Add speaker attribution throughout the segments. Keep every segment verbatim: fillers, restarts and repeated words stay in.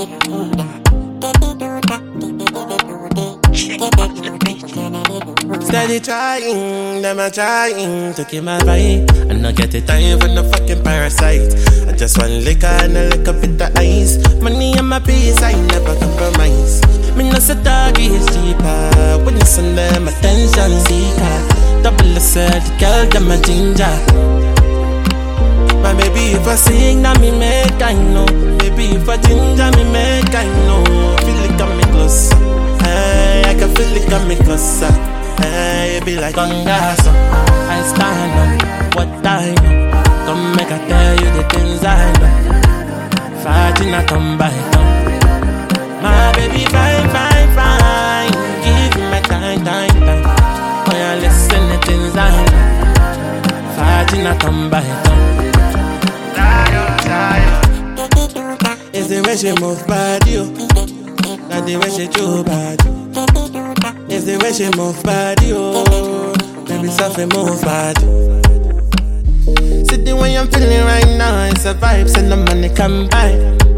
Speaker 1: Steady trying, them a trying to keep my vibe. I not get the time for no fucking parasite. I just want liquor and a little bit of ice. Money and my peace, I never compromise. Me no say doggy is cheaper. When you send them attention seeker. Double S, the girl them a ginger. My baby if I sing, now me make I know. Baby if I ginger, me make I know. Feel it coming closer. Hey, I can feel it coming closer. Hey, it be like Gongaso. I stand up, what I know. Come make I tell you the things I know. Fighting I come by come. My baby fine, fine, fine. Give me my time, time, time. Oh yeah, listen the things I know. Fighting I come by come. It's the way she move body, yo. Not the way she do body. It's the way she move body, oh. Baby, something move body. See the way I'm feeling right now, it's a vibe, send the money come by.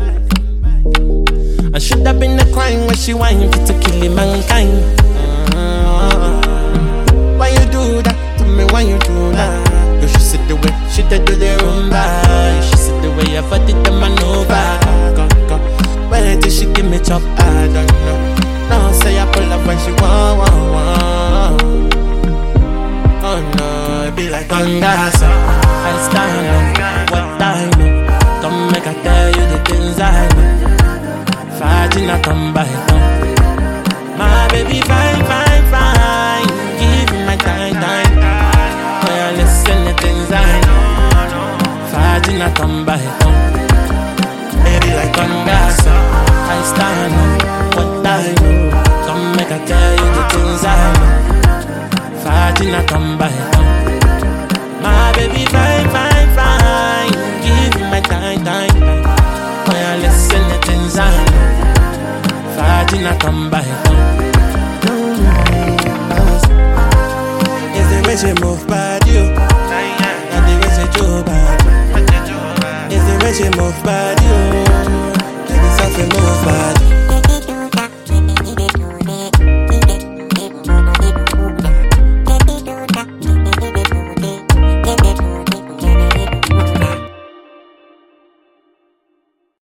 Speaker 1: I should have been the crime when she whine for to kill mankind. Mm-hmm. Why you do that to me? Why you do that? You should see the way she did do the rumba. You should see the way I put it the maneuver. Go, go, go. Where did she give me chop? I don't know. No, say I pull up when she want, want, want. Oh no, it be like Gongaso. I stand up, what I know. Come make I tell you the things I know. Fighting I come by come. My baby fine, fine, fine. Give me my time, time, time. Oh yeah, listen the things I know. Fighting I come by come. Baby like Gongaso. I stand up, what I know. Come make I tell you the things I know. Fighting I come by come. My baby fine, fine, fine. Give me my time, time, time. Oh yeah, listen the things I know. Fighting I come by come. It's the way she move body, yo. Not the way she do body. It's the way she move body, yo. Baby, something move body.